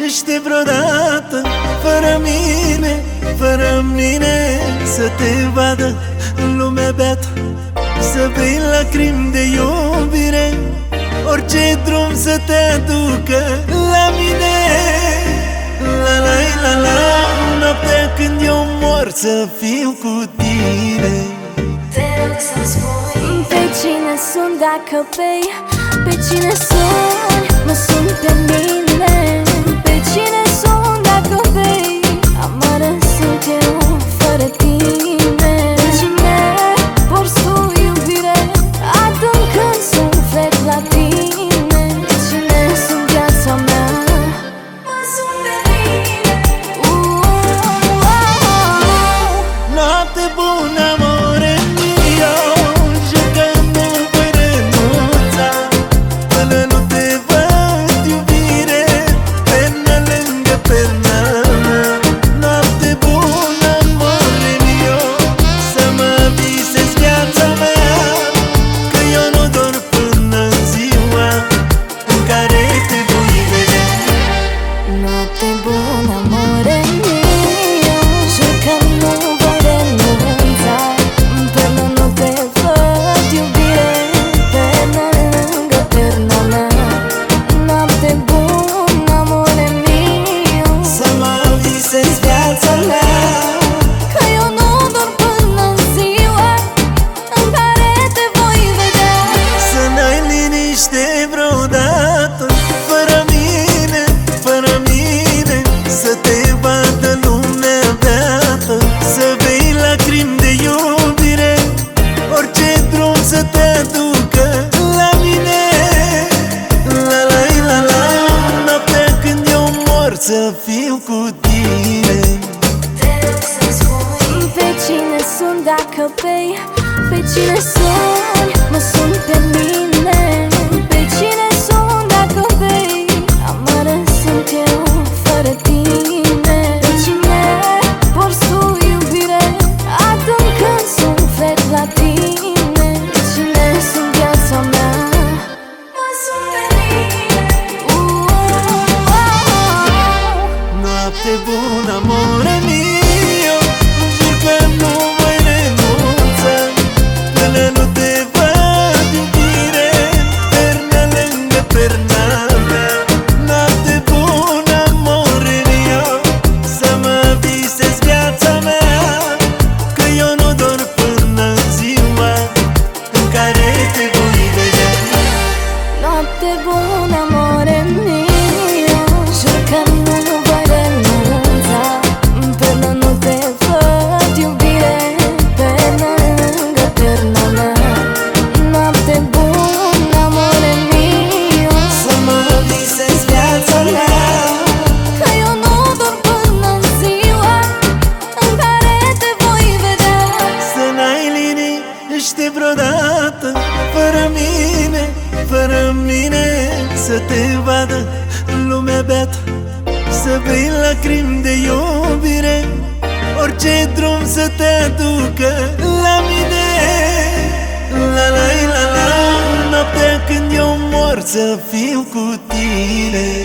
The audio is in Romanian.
liniște vreodată. Fără mine să te vadă în lumea beată, să bei lacrimi de iubire, orice drum să te aducă la mine. La la la la, noaptea când eu mor să fiu cu tine. Te rog să-mi spui pe cine sunt dacă bei, pe cine sunt, mă sun pe mine. Pe cine sunt dacă bei, amară sunt eu fără tine. Pe cine porți tu iubire, adâncând suflet la tine. Pe cine sunt viața mea, mă sun pe mine. Noapte bună, amore mio, jucăm-nu voi renunța, până nu te văd iubire, pernă lângă perna mea. Noapte bună, amore mio, să mă visezi viața mea, că eu nu dorm până în ziua în care te voi vedea. Noapte bună, amore mio, jur că nu voi renunța, până nu te văd iubire, pernă lângă perna mea. Noapte bună, amore mio, Să mă visezi viața mea, că eu nu dorm până în ziua în care te voi vedea. să n-ai liniște vreodată. Fără mine, să te vadă lumea beată, să bei lacrimi de iubire, orice drum să te aducă la mine. La la la la, noaptea când eu mor să fiu cu tine. Te rog să-mi spui pe cine sunt dacă bei, pe cine sunt, mă sun pe mine. Pe cine sunt dacă bei, amară sunt eu fără tine. Pe cine porți tu iubire, adâncând suflet la tine. Pe cine sunt viața mea, mă sun pe mine. Noapte bună, amore mio, jur că nu voi renunța, până nu te văd iubire, pernă lângă perna mea. Noapte bună, amore mio, să mă visezi viața mea, că eu nu dorm până în ziua în care te voi vedea. Noapte bună, amore mio, jur că nu voi renunța, până nu te văd iubire, pernă lângă perna mea. Noapte bună, amore mio, Să mă visezi viața mea, că eu nu dorm până în ziua în care te voi vedea. să n-ai liniște vreodată. Fără mine, să te vadă în lumea beată, să bei lacrimi de iubire, orice drum să te aducă la mine. La la la la, noaptea când eu mor să fiu cu tine.